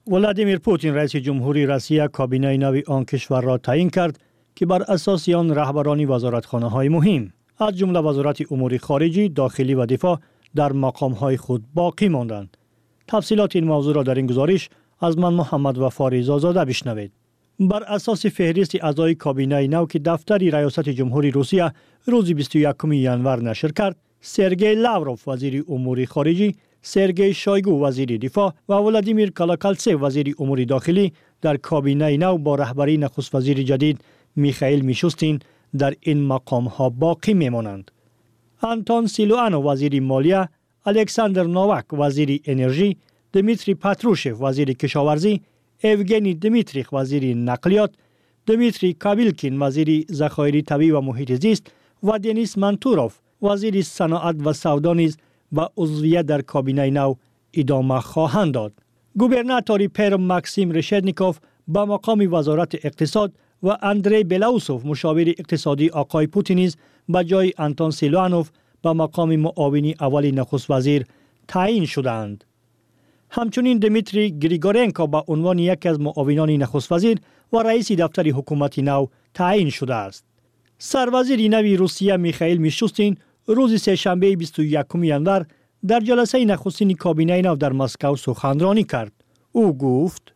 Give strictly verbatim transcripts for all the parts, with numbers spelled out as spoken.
ولادیمیر پوتین رئیس جمهوری روسیه کابینه نو آن کشور را تعیین کرد که بر اساس آن رهبران وزارتخانه‌های مهم از جمله وزارت امور خارجی، داخلی و دفاع در مقام‌های خود باقی ماندند. تفصیلات این موضوع را در این گزارش از من محمد وفا رضازاده بشنوید. بر اساس فهرست اعضای کابینه نو که دفتر ریاست جمهوری روسیه روز بیست و یکم ژانویه نشر کرد، سرگئی لاوروف وزیر امور خارجی، سرگئی شویگو وزیر دفاع و ولادیمیر کالاکالتسیو وزیر امور داخلی در کابینه نو با رهبری نخست وزیر جدید میخائیل میشوستین در این مقام ها باقی میمانند. آنتون سیلوانو وزیر مالیه، الکساندر نوواک وزیر انرژی، دمیتری پاتروشف وزیر کشاورزی، اوگنی دمیتریخ وزیر نقلیات، دمیتری کابیلکین وزیر ذخایر طبیعی و محیط زیست و دنیس منتوروف وزیر صنعت و سودا نیز با عضویت در کابینه نو ادامه خواهند داد. گوبرناتوری پر ماکسیم رشدنیکوف با مقام وزارت اقتصاد و اندری بلاوسوف مشاور اقتصادی آقای پوتین نیز به جای آنتون سیلوانوف با مقام معاونی اولی نخست وزیر تعیین شدند. همچنین دمیتری گریگورنکو با عنوان یکی از معاونان نخست وزیر و رئیس دفتر حکومت نو تعیین شده است. سروزیر نو روسیه میخائیل میشوستین روز سه‌شنبه بیست و یکم ژانویه در جلسه نخستین کابینه نو در مسکو سخنرانی کرد. او گفت: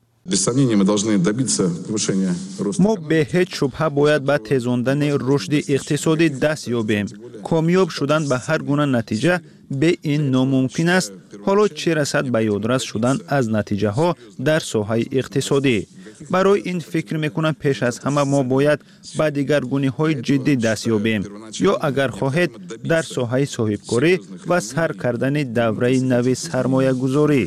ما به هیچ شبهه باید به تیزاندن رشد اقتصادی دست یابیم. کامیاب شدن به هر گونه نتیجه به این ناممکن است. حالا چه رسد به یادرس شدن از نتیجه ها در ساحه اقتصادی. برای این فکر میکنم پیش از همه ما باید به دیگرگونی های جدی دست یابیم یا اگر خواهید در ساحه صاحبکاری و سر کردن دوره نو سرمایه گذاری.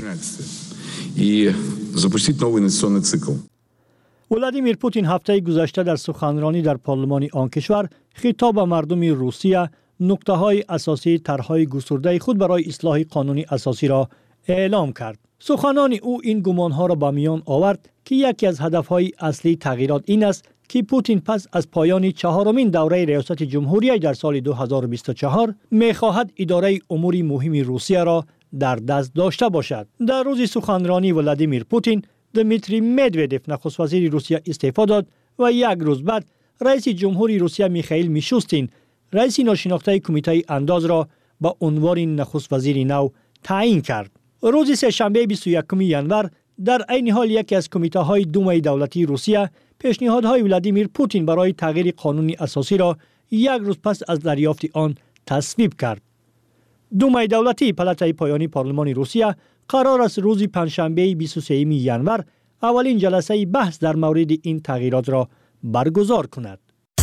ولادیمیر پوتین هفته گذشته در سخنرانی در پارلمان آن کشور خطاب به مردم روسیه نکته های اساسی طرح‌های گسترده خود برای اصلاح قانون اساسی را اعلام کرد. سخنان او این گمانها را به میان آورد که یکی از هدف‌های اصلی تغییرات این است که پوتین پس از پایان چهارمین دوره ریاست جمهوری در سال دو هزار و بیست و چهار می‌خواهد اداره امور مهم روسیه را در دست داشته باشد. در روز سخنرانی ولادیمیر پوتین، دمیتری مدودف نخست وزیر روسیه استعفا داد و یک روز بعد رئیس جمهوری روسیه میخائیل میشوستین رئیس ناشناخته کمیته انداز را با عنوان نخست وزیر نو تعیین کرد. روز سه‌شنبه بیست و یکم ژانویه در عین حال یکی از کمیته های دومای دولتی روسیه پیشنهادهای ولادیمیر پوتین برای تغییر قانون اساسی را یک روز پس از دریافت آن تصویب کرد. دومای دولتی پلاتای پایانی پارلمان روسیه قرار است روز پنجشنبه بیست و سوم ژانویه اولین جلسه بحث در مورد این تغییرات را برگزار کند.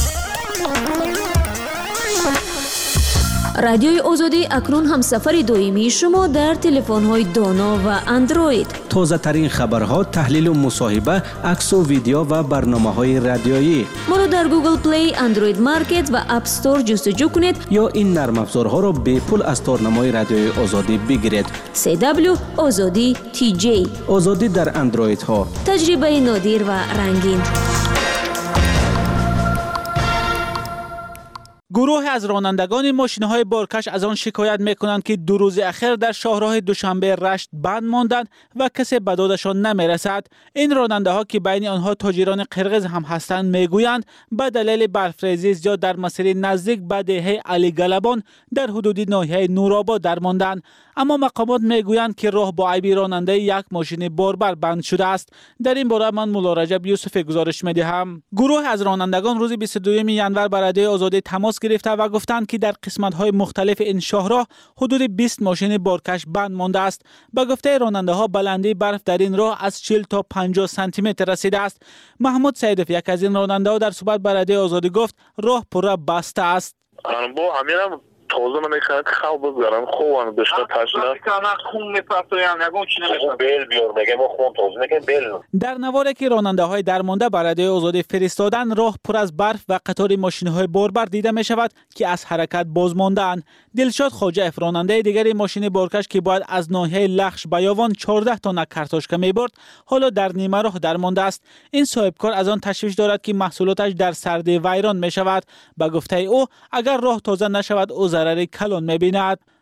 رادیوی آزادی اکنون هم سفر دائمی شما در تلفن‌های دانا و اندروید. تازه ترین خبرها، تحلیل و مصاحبه، عکس و ویدیو و برنامه‌های رادیویی. ما را در گوگل پلی، اندروید مارکت و اپ استور جستجو کنید یا این نرم افزارها را به پول از تارنمای رادیوی آزادی بگیرید. سی دبلیو آزادی تی جی. آزادی در اندروید ها. تجربه نادر و رنگین. گروه از رانندگان ماشین‌های بارکش از آن شکایت می‌کنند که دو روز اخیر در شهرهای دوشنبه رشت بند ماندند و کسی به دادشان نمی‌رسد. این راننده‌ها که بین آنها تاجران قرقیز هم هستند می‌گویند به دلیل برف‌ریزی زیاد در مسیر نزدیک به دهه علی گلبان در حدود ناحیه نورآباد درماندند. اما مقامات می‌گویند که راه با عیب راننده یک ماشین باربر بند شده است. در این باره من مولا رجب یوسف گزارش می‌دهم. گروه از رانندگان روز بیست و دوم ژانویه به رادیوی آزادی تماس گرفته و گفتند که در قسمت‌های مختلف این شاهراه حدود بیست ماشین بارکش بند مانده است. به گفته راننده‌ها بلندی برف در این راه از چهل تا پنجاه سانتی متر رسیده است. محمود سیدف یک از این راننده‌ها در صحبت با رادیوی آزادی گفت راه پر بسته است. با همین تازه من میخوام که خواب بگذارم خوان داشته تاشلا کانا خون میپرتویم نگم چی نمیشم بیل بیار میگم خون تازه میگم بیل. در نواری که راننده‌های درمانده به رادیوی آزادی فرستادن راه پر از برف و قطار ماشین‌های باربر دیده می‌شود که از حرکت باز مانده‌اند. دلشاد خواجه راننده دیگری ماشین بارکش که باید از ناحیه لخش بیاوان چهارده تن کارتوشکا می‌برد حالا در نیمه راه درمانده است. این صاحبکار از آن تشویش دارد که محصولاتش در سردی ویران می‌شود. به گفته او اگر راه تازه نشود او ضرر کلان می‌بیند.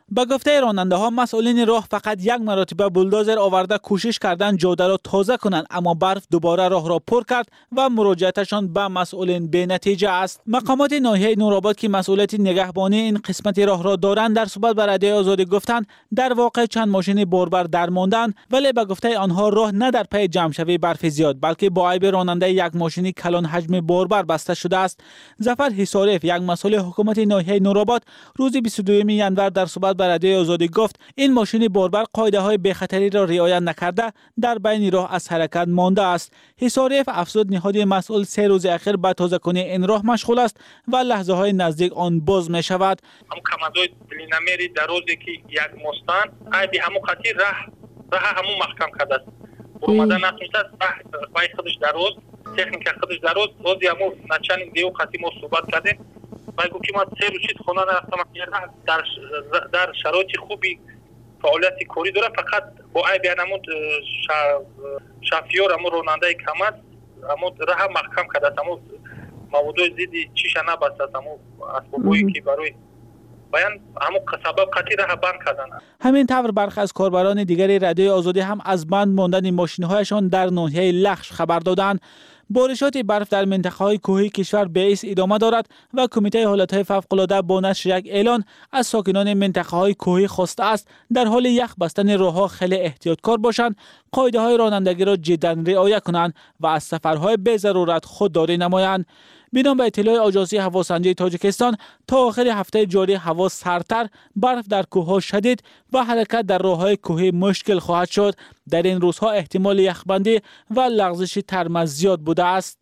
با گفته راننده ها مسئولین راه فقط یک مرتبه بولدوزر آورده کوشش کردن جاده را تازه کنند، اما برف دوباره راه را پر کرد و مراجعتشان به مسئولین بی نتیجه است. مقامات ناحیه نورآباد که مسئولیت نگهبانی این قسمت راه را دارند در صحبت با رادیوی آزادی گفتند در واقع چند ماشین باربر درماندند، ولی به گفته آنها راه نه در پی جمع شوی برف زیاد بلکه با عیب راننده یک ماشین کلان حجم باربر بسته شده است. ظفر حساریف یک مسئول حکومت ناحیه نورآباد روز بیست و دوم ژانویه در صحبت با رادیوی آزادی گفت این ماشین باربر قاعده های بی خطری را رعایت نکرده در بین راه از حرکت مانده است. حساریف افزود نهاد مسئول سه روز اخیر به تازه‌کنی این راه مشغول است و لحظه های نزدیک آن باز می شود. هم کمادای دلینامری دروازه که یک مستان ای بی همو خطی راه راه همو محکم کرده است. اومدن نمیشه راه پای خودش دروازه تکنیک خودش دروازه روزی همو نچنین دیو خطی ما صحبت کردیم. باید که ما سه روز خونه رفتم در در شرایط خوبی فعالیت کاری داره، فقط با ای بیانمود شافیور همو راننده کمت همو راه محکم کرده است، همو موضوع زیدی چیش نبسته است، همو اسبابایی که برای بیان همو سبب قطعی راه بند کردن. همین طور برخی از کاربران دیگری رادیوی آزادی هم از بند ماندن ماشین‌هایشان در ناحیه لخش خبر دادند. بارشات برف در منطقه‌های کوهی کشور باعث ادامه دارد و کمیته حالت‌های فوق‌العاده با نشر یک اعلان از ساکنان منطقه‌های کوهی خواسته است در حال یخ بستن راه‌ها خیلی احتیاطکار باشند، قاعده‌های رانندگی را جداً رعایت کنند و از سفرهای بی ضرورت خودداری نمایند. بنا به اطلاع آژانس هواسنجی تاجیکستان تا آخر هفته جاری هوا سردتر، برف در کوه‌ها شدید و حرکت در راه‌های کوهی مشکل خواهد شد. در این روزها احتمال یخبندی و لغزش ترمز زیاد بوده است.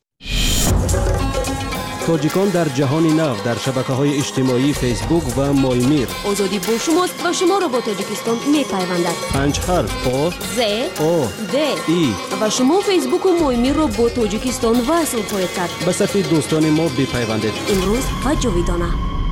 تاجیکان در جهان نو در شبکه‌های اجتماعی فیسبوک و مایمیر. آزادی با شماست و شما را با تاجیکستان می‌پیوندد. پنج حرف آ ز او د ای و شما فیسبوک و مایمیر را با تاجیکستان وصل خواهید کرد. به صفحه دوستان ما بپیوندید. امروز و جاویدانه.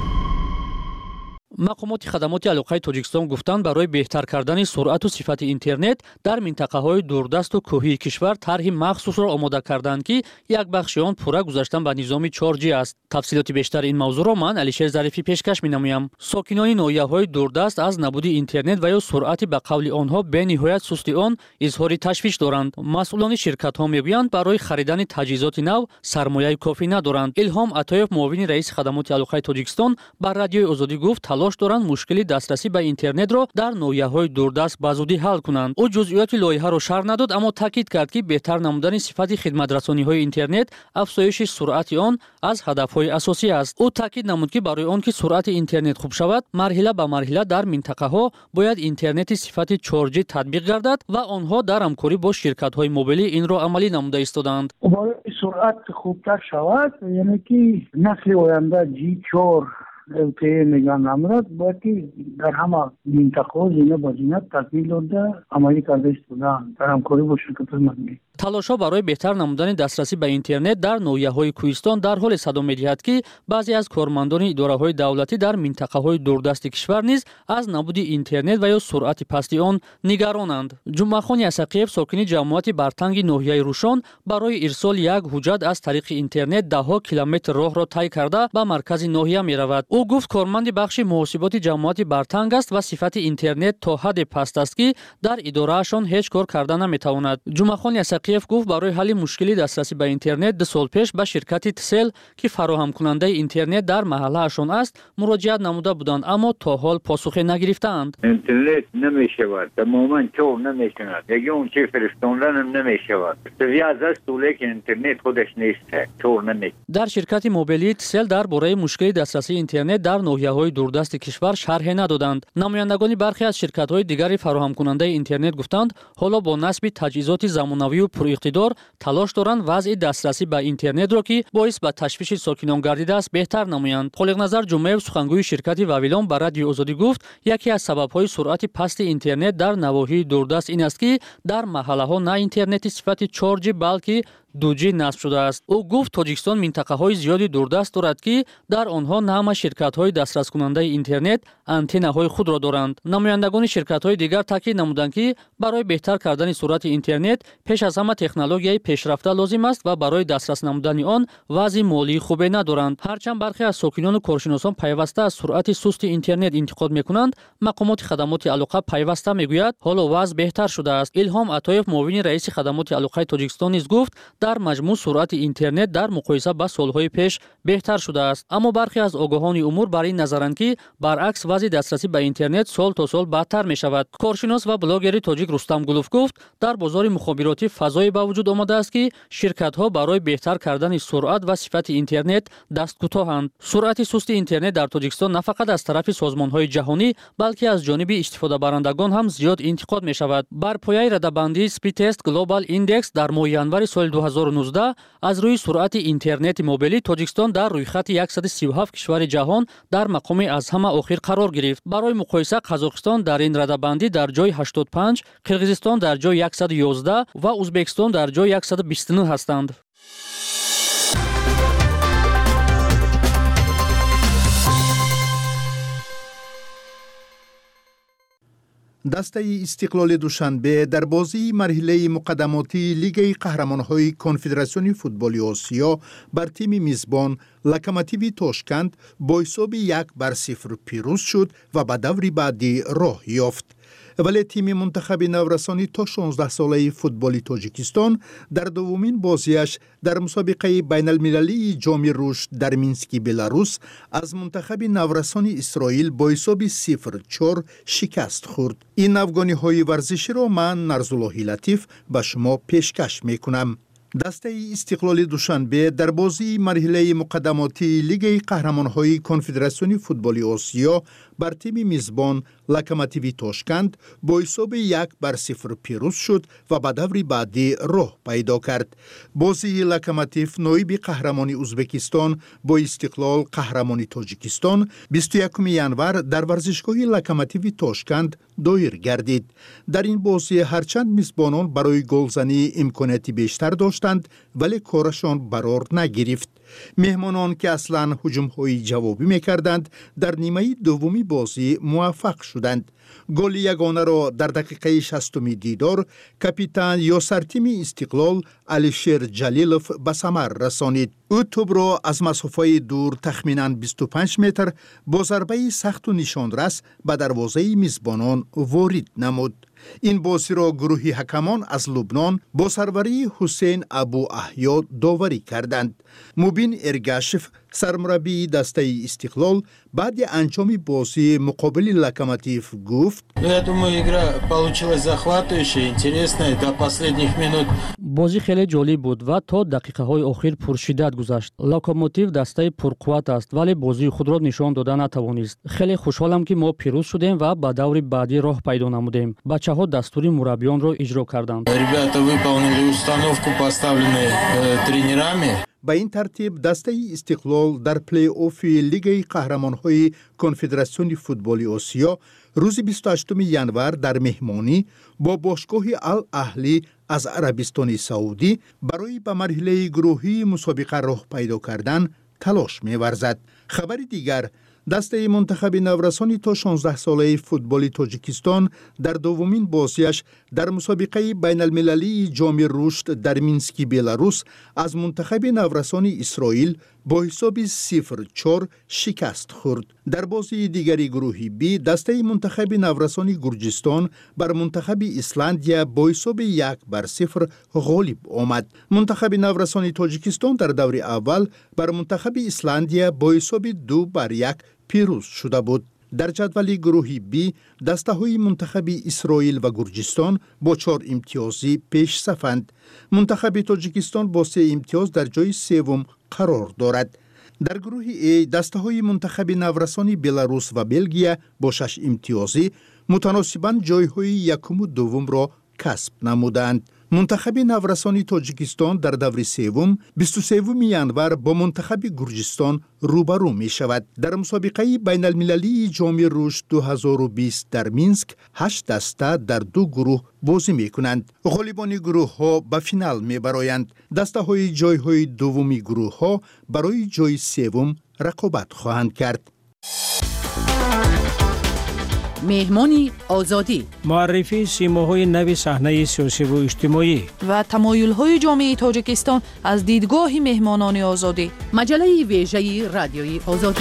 مقامات خدمات علاقه تاجیکستان گفتند برای بهتر کردن سرعت و صفت اینترنت در منطقه‌های دوردست و کوهی کشور طرح مخصوص را آماده کردند که یک بخش آن پورا گذاشتن به نظام چهار جی است. تفصیلات بیشتر این موضوع را من علیشیر ظریفی پیشکش می‌نمایم. ساکنان ناحیه‌های دوردست از نبود اینترنت و یا سرعت به قول آنها به نهایت سستی آن اظهار تشویش دارند. مسئولان شرکت‌ها می‌گویند برای خریدن تجهیزات نو سرمایه کافی ندارند. الهام عطایف معاون رئیس خدمات علاقه تاجیکستان بر رادیوی آزادی گفت تلاش دارند مشکلی دسترسی به اینترنت را در ناحیه‌های دوردست به زودی حل کنند. او جزئیات لایحه را شرح نداد، اما تاکید کرد که بهتر نمودن صفت خدمت‌رسانی‌های اینترنت، افزایش سرعت آن از هدف‌های اساسی است. او تاکید نمود که برای آنکه سرعت اینترنت خوب شود، مرحله به مرحله در منطقه‌ها باید اینترنت صفت چهار جی تطبیق گردد و آنها در همکاری با شرکت‌های موبیلی این را عملی نموده ایستادند. برای سرعت خوبتر شود، یعنی که نسل آینده جی چهار که نگاه نمرد باید که در همه منطقه زینه با زینه تکمیل داده عملی کرده ایستادند در همکاری با شرکت‌های موبیلی. تلاش‌ها برای بهتر نمودن دسترسی به اینترنت در ناحیه‌های کوهستان در حال صدا می‌دهد که بعضی از کارمندان اداره‌های دولتی در منطقه‌های دوردست کشور نیز از نبود اینترنت و یا سرعت پست آن نگرانند. جمعه‌خان یسقیف ساکن جماعت برتنگ ناحیه روشان برای ارسال یک حجت از طریق اینترنت ده کیلومتر راه را طی کرده به مرکز ناحیه می‌رود. او گفت کارمند بخش محاسبات جماعت برتنگ است و صفت اینترنت تا حد پست است که در اداره‌شان هیچ کار کردن نمی‌تواند. جمعه‌خان یسقیف گفت برای حل مشکلی دسترسی به اینترنت دو سال پیش به شرکت تسل که فراهم کننده اینترنت در محله‌شان است مراجعت نموده بودند، اما تا حال پاسخی نگرفتند. اینترنت نمی‌شود، تماماً چور نمی‌شود، دیگه اون چی فرستوندن هم نمی‌شود. زیاد از طوله که اینترنت خودش نیست، چور نمی‌شود. در شرکت موبیلی تسل درباره مشکلی دسترسی اینترنت در ناحیه‌های دوردست کشور شرح ندادند. نمایندگان برخی از شرکت‌های دیگری فراهم کننده اینترنت گفتند حالا با نصب تجهیزات زمانوی و پر اقتدار تلاش دارند وضع دسترسی به اینترنت را که باعث به تشویش ساکنان گردیده است بهتر نمایند. خالق نظر جمعه سخنگوی شرکت واویلان بر رادیو آزادی گفت یکی از سبب‌های سرعت پست اینترنت در نواحی دوردست این است که در محله‌ها نه اینترنت صفت چهار جی بلکه دو جی نصب شده است. او گفت تاجیکستان منطقه‌های زیادی دوردست دارد که در آنها نه همه شرکت‌های دسترس کننده اینترنت آنتناهای خود را دارند. نمایندگان شرکت‌های دیگر تاکید نمودند که برای بهتر کردن سرعت اینترنت پیش از همه تکنولوژی پیشرفته لازم است و برای دسترس نمودن آن وضع مالی خوبی ندارند. هرچند برخی از ساکنان و کارشناسان پیوسته از سرعت سست اینترنت انتقاد می‌کنند، مقامات خدمات علاقه پیوسته می‌گوید حالا وضع بهتر شده است. الهام عطایف معاون رئیس خدمات علاقه تاجیکستان نیز گفت در مجموع سرعت اینترنت در مقایسه با سال‌های پیش بهتر شده است. اما برخی از آگاهان امور بر این نظرند که برعکس وضع دسترسی به اینترنت سال تا سال بدتر می‌شود. کارشناس و بلاگر تاجیک رستم گلوف گفت در بازار مخابراتی فضایی به وجود آمده است که شرکت‌ها برای بهتر کردن سرعت و صفت اینترنت دست کوتاهند. سرعت سست اینترنت در تاجیکستان نه فقط از طرف سازمان‌های جهانی بلکه از جانب استفاده برندگان هم زیاد انتقاد می‌شود. بر پایه رده‌بندی سپیدتست گلوبال ایندکس در ماه ینور سال دو هزار و نوزده از روی سرعت اینترنت موبیلی تاجیکستان در رویخط صد و سی و هفت کشور جهان در مقام از همه آخر قرار گرفت. برای مقایسه قزاقستان در این رده‌بندی در جای هشتاد و پنج، قرقیزستان در جای صد و یازده و ازبکستان در جای صد و بیست و نه هستند. دسته استقلال دوشنبه در بازی مرحله مقدماتی لیگ قهرمان‌های کنفدراسیون فوتبال آسیا بر تیم میزبان لوکوموتیو تاشکند با حساب یک بر صفر پیروز شد و به دور بعدی راه یافت. ولی تیم منتخب نورسانی تا شانزده ساله فوتبال تاجیکستان در دومین بازیش در مسابقه بین المللی جام رشد در مینسک بلاروس از منتخب نورسانی اسرائیل با حساب صفر چهار شکست خورد. این افغانی ورزشی را من نرزاللهی لطیف به شما پیشکش میکنم. دسته استقلال دوشنبه در بازی مرحله مقدماتی لیگ قهرمان‌های کنفدراسیون فوتبال آسیا بر تیم میزبان لوکوموتیو تاشکند با حساب یک بر صفر پیروز شد و به دور بعدی راه پیدا کرد. بازی لوکوموتیو نایب قهرمان ازبکستان با استقلال قهرمان تاجیکستان بیست و یکم ینور در ورزشگاه لوکوموتیو تاشکند دایر گردید. در این بازی هرچند میزبانان برای گلزنی امکاناتی بیشتر داشتند ولی کارشان قرار نگرفت. مهمانان که اصلا هجوم‌های جوابی می‌کردند در نیمه دومی بازی موفق شدند. گل یگانه را در دقیقه شصتم دیدار کاپیتان یاسر تیم استقلال علیشیر جلیلوف به ثمر رسانید. او توپ را از مسافه دور تخمیناً بیست و پنج متر با ضربه سخت و نشانرس به دروازه میزبانان وارد نمود. این بازی را گروهی حکمان از لبنان با سروری حسین ابو احیا داوری کردند. مبین ارگاشف سرمربی دسته استقلال بعد انجام بازی مقابل لوکوموتیو گفت: Я думаю, игра получилась захватывающая, интересная до последних минут. بازی خیلی جالب بود و تا دقیقه های آخر پرشدت گذشت. لوکوموتیو دسته پرقوت است ولی بازی خود را نشان داده نتوانست. خیلی خوشحالم که ما پیروز شدیم و به دور بعدی راه پیدا نمودیم. بچه‌ها دستور مربیان را اجرا کردند. Ребята выполнили установку, поставленную тренерами. به این ترتیب دسته استقلال در پلی اوف لیگ قهرمان‌های کنفدراسیون فوتبال آسیا روز بیست و هشتم ژانویه در مهمانی با باشگاه الاهلی از عربستان سعودی برای به مرحله گروهی مسابقه راه پیدا کردن تلاش می‌ورزد. خبر دیگر، دسته منتخب نورسانی تا شانزده ساله فوتبال تاجیکستان در دومین بازیش در مسابقه بین المللی جام رشد در مینسک بلاروس از منتخب نورسانی اسرائیل با حساب صفر چهار شکست خورد. در بازی دیگری گروهی بی دسته منتخب نورسانی گرجستان بر منتخب ایسلندیا با حساب یک بر صفر غالب آمد. منتخب نورسانی تاجیکستان در دور اول بر منتخب ایسلندیا با حساب دو بر یک پیروز شده بود. در جدول گروهی بی دسته های منتخب اسرائیل و گرجستان با چهار امتیازی پیش صفند. منتخب تاجیکستان با سه امتیاز در جای سوم قرار دارد. در گروه ای دسته های منتخب نورسانی بلاروس و بلژیا با شش امتیازی متناسباً جای های یکم و دوم را کسب نمودند. منتخب نورسان تاجیکستان در دور سوم بیست و سوم ینور با منتخب گرجستان روبرو می شود. در مسابقه بین المللی جام رشد دو هزار و بیست در مینسک هشت دسته در دو گروه بازی می کنند. غالبان گروه ها به فینال می برآیند. دسته های جای های دومی گروه ها برای جای سوم رقابت خواهند کرد. مهمانی آزادی، معرفی سیماهای نو صحنه سیاسی و اجتماعی و تمایل‌های جامعه تاجیکستان از دیدگاه مهمانان آزادی. مجله ویژه رادیوی آزادی.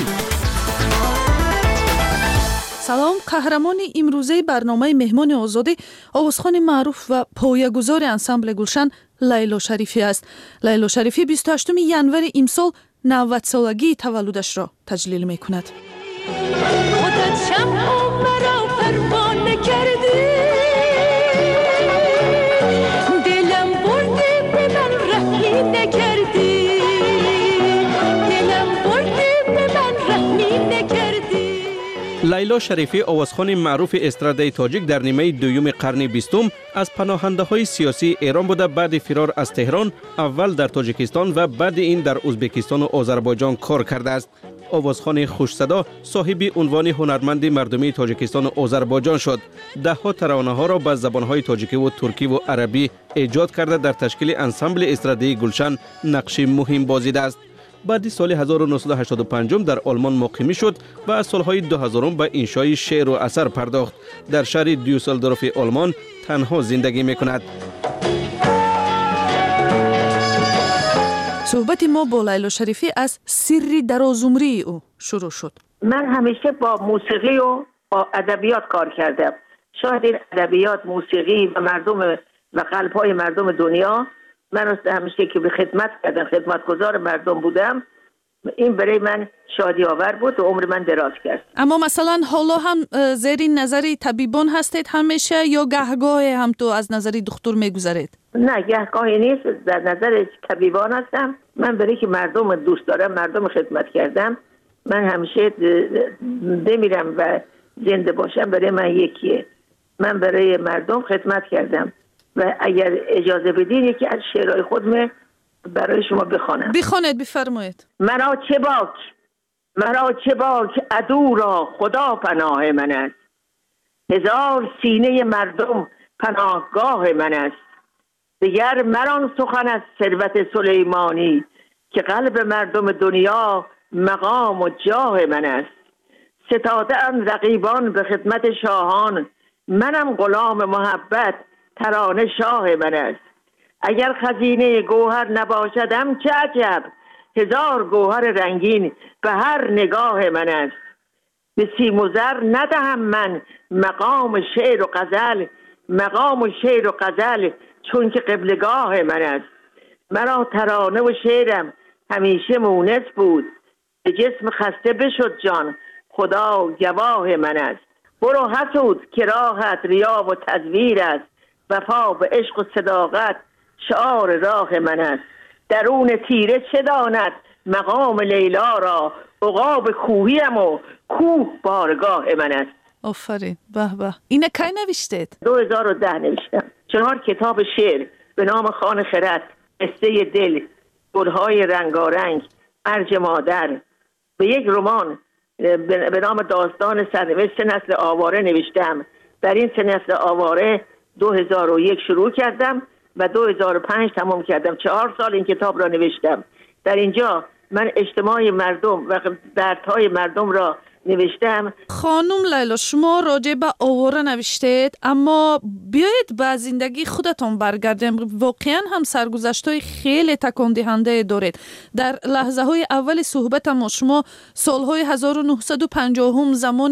سلام، قهرمان امروزه برنامه مهمان آزادی آوازخوان معروف و پایه‌گذار انسامبل گلشن لیلا شریفی است. لیلا شریفی بیست و هشتم ینور امسال نود سالگی تولدش را تجلیل می‌کند. کردی دلم بردی به من رحمی نکردی دلم بردی به من رحمی نکردی. لیلا شریفی آوازخوان معروف استراده تاجیک در نیمه دوم قرن بیستم از پناهنده های سیاسی ایران بوده. بعد فرار از تهران اول در تاجیکستان و بعد این در ازبکستان و آذربایجان کار کرده است. آوازخوان خوش صدا صاحب عنوان هنرمند مردمی تاجیکستان و آذربایجان شد. ده ها ترانه ها را به زبان های تاجیکی و ترکی و عربی ایجاد کرده در تشکیل انسامبل استراده گلشن نقش مهم بازیده است. بعد سال هزار و نهصد و هشتاد و پنج در آلمان مقیم شد و از سالهای دو هزار به انشای شعر و اثر پرداخت. در شهر دیوسلدورف آلمان تنها زندگی میکند. صحبت ما با لیلا شریفی از سری درازعمری او شروع شد. من همیشه با موسیقی و با ادبیات کار کردم. شاید این ادبیات، موسیقی و مردم و قلب‌های مردم دنیا، من همیشه که به خدمت کردم، خدمتگزار مردم بودم، این برای من شادی آور بود و عمر من دراز کرد. اما مثلا حالا هم زیر نظری طبیبان هستید همیشه یا گهگاه هم تو از نظری دکتر میگذارید؟ نه، گهگاهی نیست، در نظر طبیبان هستم. من برای که مردم دوست دارم، مردم خدمت کردم، من همیشه بمیرم و زنده باشم برای من یکیه. من برای مردم خدمت کردم و اگر اجازه بدین یکی از شعرهای خودم برای شما بخوانم. بخوانید، بفرمایید. مرا چه باک مرا چه باک عدو را خدا پناه من است. هزار سینه مردم پناهگاه من است. دیگر مران سخن از ثروت سلیمانی که قلب مردم دنیا مقام و جاه من است. ستاده ام رقیبان به خدمت شاهان، منم غلام محبت ترانه شاه من است. اگر خزینه گوهر نباشدم چه عجب، هزار گوهر رنگین به هر نگاه من است. به سیم و زر ندهم من مقام شعر و غزل، مقام و شعر و غزل چون که قبلگاه من است. مرا ترانه و شعرم همیشه مونس بود، به جسم خسته بشد جان خدا گواه من است. برو حسود که راحت ریا و تزویر است، وفا به عشق و صداقت شعار راه من است. درون تیره چه داند مقام لیلا را، عقاب کوهیم و کوه بارگاه من است. آفرین، به به. اینه کی نوشتید؟ دو هزار و ده نوشتم. چهار کتاب شعر به نام خان خرد، قصه دل، گلهای رنگارنگ، ارج مادر، به یک رمان به نام داستان سرنوشت نسل آواره نوشتم. در این سه نسل آواره دو هزار و یک شروع کردم و دو هزار و پنج تمام کردم. چهار سال این کتاب را نوشتم. در اینجا من اجتماع مردم و دردهای مردم را نوشتم. خانم لیلا، شما راجع به آواره نوشتید، اما بیایید به زندگی خودتون برگردیم. واقعا هم سرگذشت‌های خیلی تکان دهنده دارید. در لحظه های اول صحبت ما شما سالهای هزار و نهصد و پنجاه زمان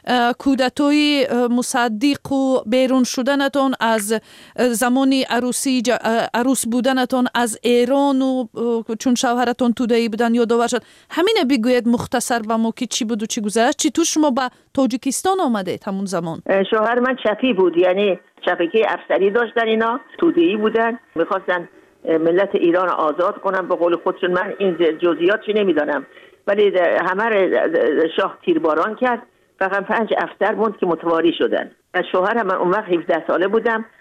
کودتای مصدق و بیرون شدنتون از زمان عروسی عروس بودنتون از ایران و چون شوهرتون توده‌ای بودن یادآور شد. همین بگوید مختصر به ما که چی بود و چی گذشت. چطور شما به تاجیکستان آمدید همون زمان؟ شوهر من چپی بود، یعنی چپکی افسری داشتن، اینا توده‌ای بودن، میخواستن ملت ایران آزاد کنن به قول خودشون. من این جزئیات چی نمیدانم، ولی همه شاه تیرباران کرد، فقط پنج افسر موند که متواری شدن. از شوهرم من اون وقت هفده ساله بودم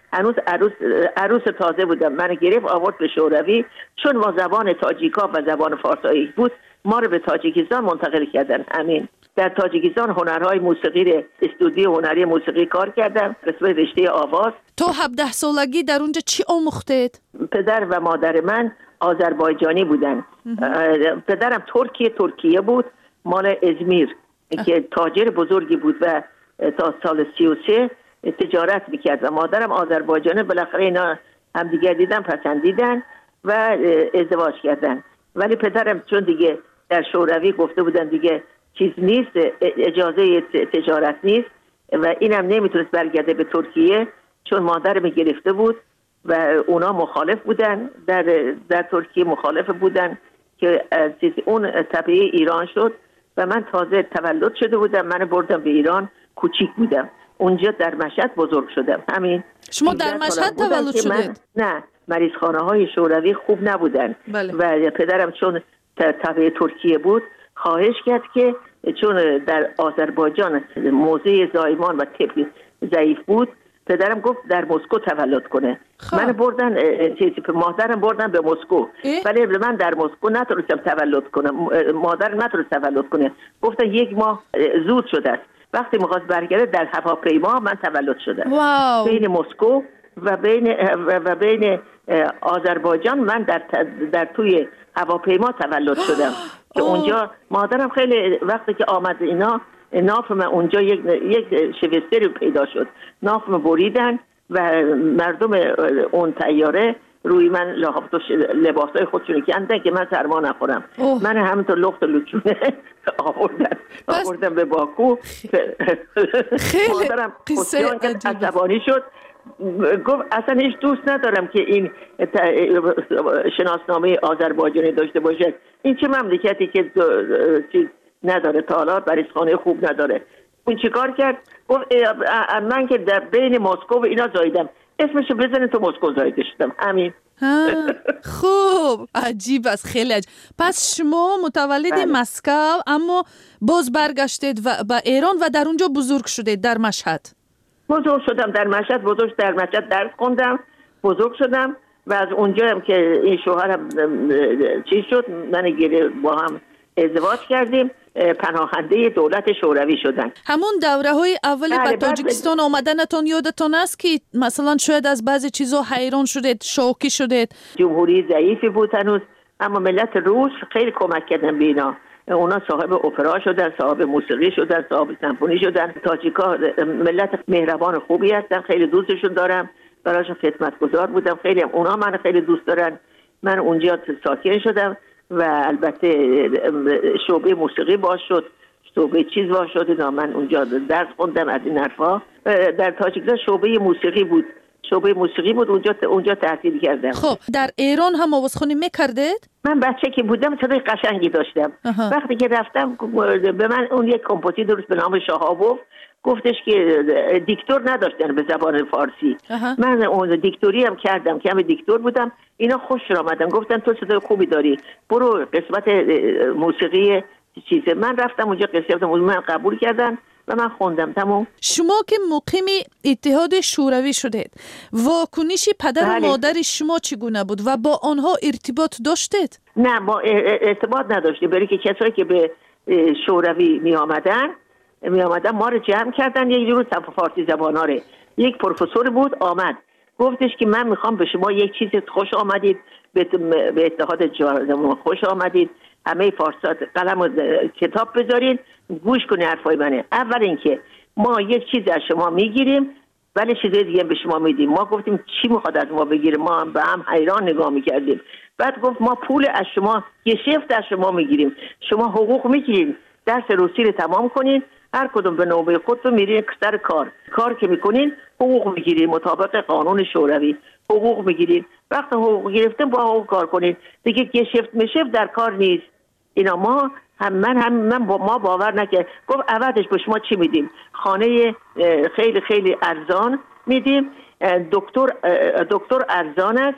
هنوز عروس عروس تازه بودم. من گرفت آورد به شوروی، چون ما زبان تاجیکا و زبان فارسی بود ما رو به تاجیکستان منتقل کردن. همین در تاجیکستان هنرهای موسیقی، استودیو هنری موسیقی کار کردم، قسمت رشته آواز. تو هفده سالگی در اونجا چی آموختید؟ پدر و مادر من آذربایجانی بودن. پدرم ترکیه ترکیه بود، مال ازمیر که تاجر بزرگی بود و تا سال سی و سه تجارت میکرد و مادرم آذربایجانی. بالاخره اینا هم دیگر دیدن، پسندیدن و ازدواج کردن. ولی پدرم چون دیگه در شوروی گفته بودن دیگه چیز نیست، اجازه تجارت نیست و اینم نمیتونست برگرده به ترکیه چون مادرم گرفته بود و اونا مخالف بودن، در در ترکیه مخالف بودن که از اون تبعه ایران شد و من تازه تولد شده بودم. من بردم به ایران، کوچیک بودم، اونجا در مشهد بزرگ شدم. همین. شما در مشهد تولد شدید؟ نه، مریضخانه های شوروی خوب نبودن. بله. و پدرم چون تبع ترکیه بود خواهش کرد که چون در آذربایجان موضع زایمان و طب ضعیف بود، پدرم گفت در مسکو تولد کنه. خواه. من بردن چیزی مادرم بردن به مسکو، ولی من در مسکو نتونستم تولد کنم. مادر نتونست تولد کنه، گفتن یک ماه زود شده است. وقتی می‌خواست برگرده در هواپیما من تولد شدم. واو. بین مسکو و بین و بین آذربایجان من در در توی هواپیما تولد شدم که اونجا مادرم خیلی وقتی که آمد اینا نافم اونجا یک یک شوستری پیدا شد، نافم بریدن و مردم اون طیاره روی من لباسای خودشون کندن که من سرما نخورم. اوه. من همینطور لخت و لچونه آوردن آوردن به باکو. خیلی مادرم عصبانی شد، گفت اصلا هیچ دوست ندارم که این شناسنامه آذربایجانی داشته باشه. این چه مملکتی که چیز نداره، تا حالا مریضخانه خوب نداره. اون چیکار کرد؟ گفت من که در بین مسکو و اینا زاییدم، اسمشو بزنه تو مسکو زایده شدم. همین. خوب، عجیب است، خیلی عجیب. پس شما متولد بله. مسکو اما باز برگشتید و به ایران و در اونجا بزرگ شدید در مشهد. بزرگ شدم در مشهد، بزرگ در مشهد درس خوندم، بزرگ شدم و از اونجا هم که این شوهرم چی شد، من گیره با هم ازدواج کردیم، پناهنده دولت شوروی شدن. همون دوره های اولی به تاجیکستان آمدنتون یادتون است که مثلا شاید از بعضی چیزا حیران شدید، شوکی شدید؟ جمهوری ضعیفی بود هنوز، اما ملت روس خیلی کمک کردن به اینا. اونا صاحب اپرا شدن، صاحب موسیقی شدن، صاحب سمفونی شدن. تاجیکا ملت مهربان خوبی هستن، خیلی دوستشون دارم، براشون خدمتگزار بودم. خیلی هم اونا من خیلی دوست دارن. من اونجا ساکن شدم و البته شعبه موسیقی باز شد، شعبه چیز باز شد. من اونجا درس خوندم از این حرفا. در تاجیکستان شعبه موسیقی بود، شعبه موسیقی بود، اونجا اونجا تحصیل کردم. خب در ایران هم آوازخوانی میکردید؟ من بچه که بودم صدای قشنگی داشتم. اها. وقتی که رفتم به من اون یک کمپوزیتور به نام شاهابوف گفتش که دیکتور نداشتن به زبان فارسی. اها. من اون دیکتوری هم کردم که همه دیکتور بودم. اینا خوش آمدن، گفتن تو صدای خوبی داری، برو قسمت موسیقی چیزه. من رفتم اونجا قسمت من قبول کردن و من خوندم. تمام. شما که مقیم اتحاد شوروی شدید، واکنش پدر بله. و مادر شما چگونه بود و با آنها ارتباط داشتید؟ نه، ما ارتباط نداشتیم، برای که کسایی که به شوروی می آمدن می آمدن ما رو جمع کردن، یک جور فارسی زباناره. یک پروفسور بود آمد گفتش که من میخوام به شما یک چیز خوش آمدید، به اتحاد جوانان خوش آمدید، همه فارسات قلم و کتاب بذارید گوش کنید حرفای منه. اول اینکه ما یک چیز از شما میگیریم ولی چیز دیگه به شما میدیم. ما گفتیم چی میخواد از ما بگیره؟ ما هم به هم حیران نگاه میکردیم. بعد گفت ما پول از شما یه شفت از شما میگیریم، شما حقوق میگیرید، درس روسی رو تمام کنین، هر کدوم به نوبه خودتون میرین سر کار، کار که میکنین حقوق میگیرین مطابق قانون شوروی، حقوق میگیرین. وقتی حقوق گرفتین با حقوق کار کنین دیگه. یه شفت میشفت در کار نیست. اینا ما هم من هم من با ما باور نکرد. گفت عوضش به شما چی میدیم؟ خانه خیلی خیلی ارزان میدیم، دکتر دکتر ارزان است،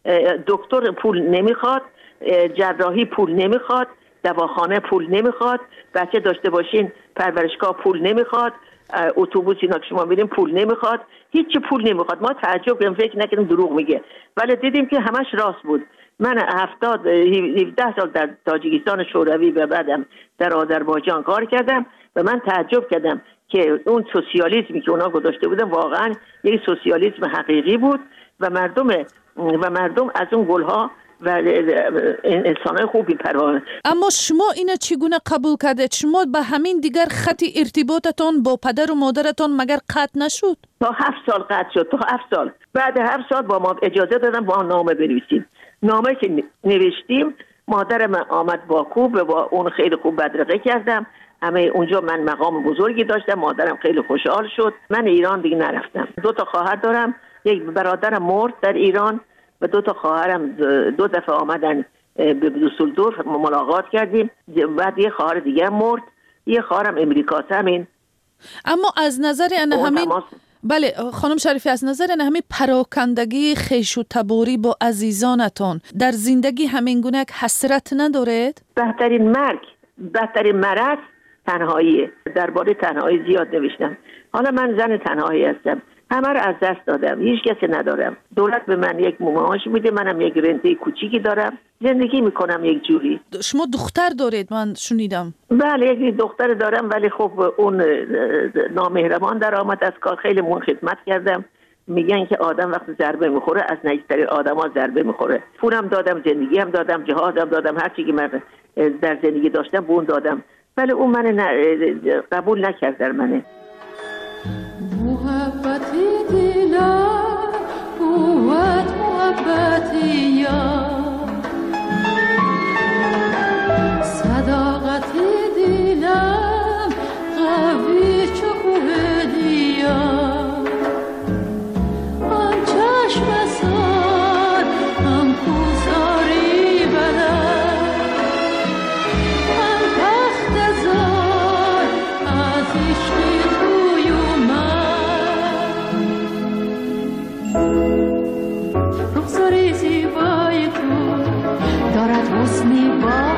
دکتر پول نمیخواد، جراحی پول نمیخواد، دواخانه پول نمیخواد، بچه داشته باشین پرورشگاه پول نمیخواد، اتوبوس اینا که شما میرین پول نمیخواد، هیچ پول نمیخواد. ما تعجب کردیم، فکر نکردیم دروغ میگه، ولی دیدیم که همش راست بود. من هفتاد هفده سال در تاجیکستان شوروی و بعدم در آذربایجان کار کردم و من تعجب کردم که اون سوسیالیسمی که اونا گذاشته بودن واقعا یک سوسیالیسم حقیقی بود و مردم و مردم از اون گلها و انسان‌های خوبی پروانه. اما شما اینو چگونه قبول کردید؟ شما به همین دیگر خط ارتباطتون با پدر و مادرتون مگر قطع نشد؟ تا هفت سال قطع شد، تا هفت سال. بعد هفت سال با ما اجازه دادن با نامه بنویسیم. نامه که نوشتیم مادرم آمد باکو و با اون خیلی خوب بدرقه کردم. همه اونجا من مقام بزرگی داشتم، مادرم خیلی خوشحال شد. من ایران دیگه نرفتم. دو تا خواهر دارم، یک برادرم مرد در ایران و دو تا خواهرم دو دفعه آمدن به دوسلدورف ملاقات کردیم. بعد یه خواهر دیگه مرد، یه خواهرم امریکاست همین. اما از نظر ان همین تماس... بله خانم شریفی، از نظر ان همین پراکندگی خیش و تباری با عزیزانتون در زندگی همین گونه حسرت ندارید؟ بهترین مرگ، بهترین مرض تنهاییه. درباره تنهایی زیاد نوشتم. حالا من زن تنهایی هستم، همه رو از دست دادم، هیچ کسی ندارم. دولت به من یک معاش میده، منم یک رنته کوچیکی دارم، زندگی میکنم یک جوری. شما دختر دارید من شنیدم؟ بله یک دختر دارم، ولی خب اون نامهربان در آمد از کار. خیلی مون خدمت کردم. میگن که آدم وقتی ضربه میخوره از نزدیکترین آدما ضربه میخوره. پولم دادم، زندگی هم دادم، جهادم دادم، هر چیزی که من در زندگی داشتم به اون دادم، ولی اون من قبول نکرد در منه. محبتی دلم قوت محبتی یار، صداقتی دلم قوی چو کوه دیار، هم چشم سار هم کوساری بلد، هم تخت زار از عشقی توی رخساری زیبای تو دارد حسنی با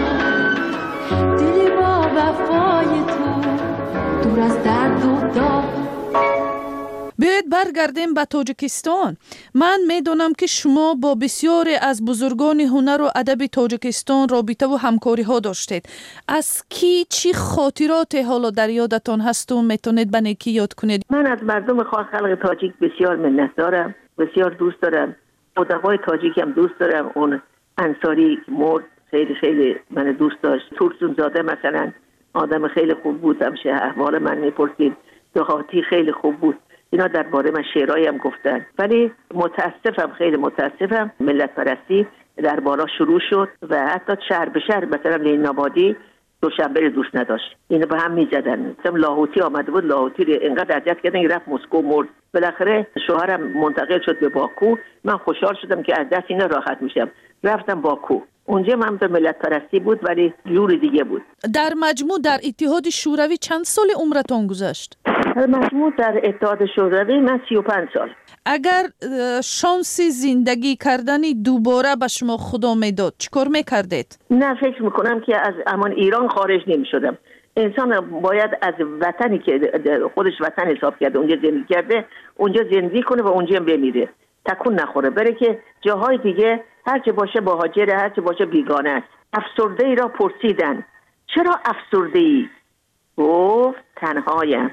دلی با وفای تو دور از درد و داغ. بیایید برگردیم به تاجیکستان. من میدونم که شما با بسیاری از بزرگان هنر و ادب تاجیکستان رابطه و همکاری ها داشتید. از کی چی خاطرات حالا در یادتان هست و میتونید به نیکی یاد کنید؟ من از مردم خلق تاجیک بسیار منتدارم، بسیار دوست دارم. ادبای تاجیک هم دوست دارم. اون انصاری مرد خیلی خیلی من دوست داشت. تورسون زاده مثلا آدم خیلی خوب بود، همشه احوال من میپرسید. دهاتی خیلی خوب بود. اینا درباره من شعرایی هم گفتن. ولی متاسفم، خیلی متاسفم، ملت پرستی در بالا شروع شد و حتی شهر به شهر مثلا لین آبادی دوشنبه رو دوست نداشت. اینو به هم میزدن. مثلا لاهوتی آمده بود، لاهوتی رو اینقدر اذیت کردن که رفت مسکو مرد. بالاخره شوهرم منتقل شد به باکو. من خوشحال شدم که از دست اینا راحت میشم. رفتم باکو. اونجا من به ملت پرستی بود ولی جور دیگه بود. در مجموع در اتحاد شوروی چند سال عمرتون گذشت؟ در مجموع در اتحاد شوروی من سی و پنج سال. اگر شانس زندگی کردنی دوباره به شما خدا میداد چیکار میکردید؟ نه فکر میکنم که از امان ایران خارج نمیشدم. انسان باید از وطنی که خودش وطن حساب کرده اونجا زندگی کرده اونجا زندگی کنه و اونجا بمیره، تکون نخوره، بره که جاهای دیگه هرچه باشه مهاجر، هرچه باشه بیگانه است. افسرده ای را پرسیدن چرا افسرده ای؟ گفت تنهایم.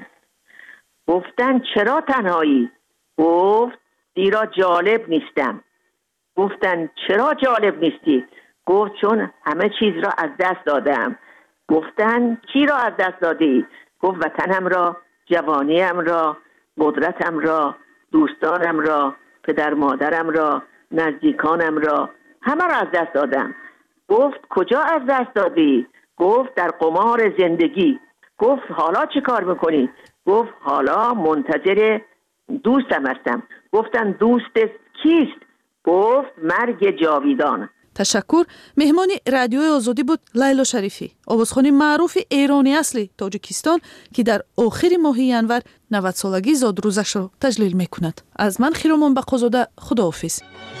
گفتن چرا تنهایی؟ گفت زیرا جالب نیستم. گفتن چرا جالب نیستی؟ گفت چون همه چیز را از دست دادم. گفتن چی را از دست دادی؟ گفت وطنم را، جوانیم را، قدرتم را، دوستانم را، پدر مادرم را، نزدیکانم را، همه را از دست دادم. گفت کجا از دست دادی؟ گفت در قمار زندگی. گفت حالا چه کار میکنی؟ گفت حالا منتظر دوستم هستم. گفتن دوست کیست؟ گفت مرگ جاویدان. تشکر. مهمان رادیوی آزادی بود لیلا شریفی، آوازخوان معروف ایرانی اصلی تاجیکستان که در آخر ماه ینور نود سالگی زاد روزش را تجلیل میکند. از من خیرامان بقازاده، خداحافظ.